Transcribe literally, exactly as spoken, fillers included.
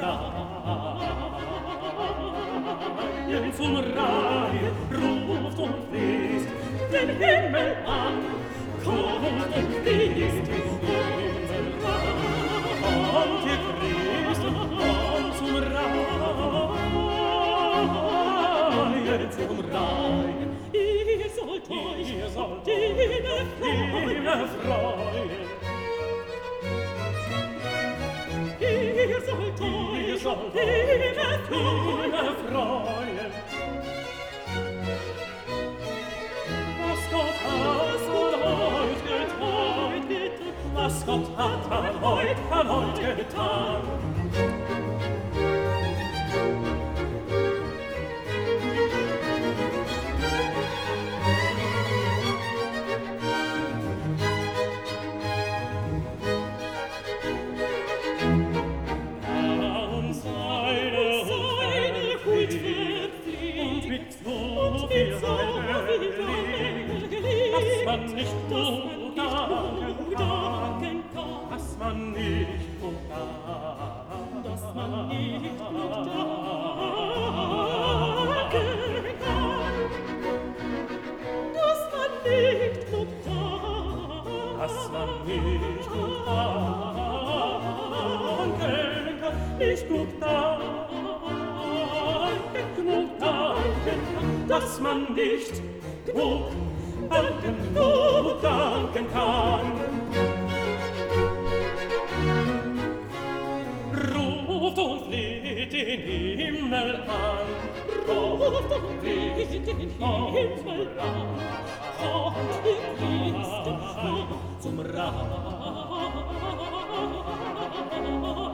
Reihen, zum Reihen, ruft und fließt den Himmel an, kommt und fließt den Himmel an. Kommt ihr Christen, kommt zum Reihen, zum Reihen. Ihr sollt euch, ihr sollt ihnen freuen. Ihr sollt euch, ihr sollt ihnen freuen. Was Gott hat heut getan, was Gott hat an heut, an heut getan. Man nicht gut danken kann, dass man nicht gut danken, dass man nicht gut danken kann, dass man nicht gut danken, dass man nicht gut danken kann, nicht gut danken, genug danken kann, dass man nicht genug danken, nur danken kann. Ruft und fleht den Himmel an, ruft und fleht den Himmel an, kommt ihr Christen, kommt zum Rat.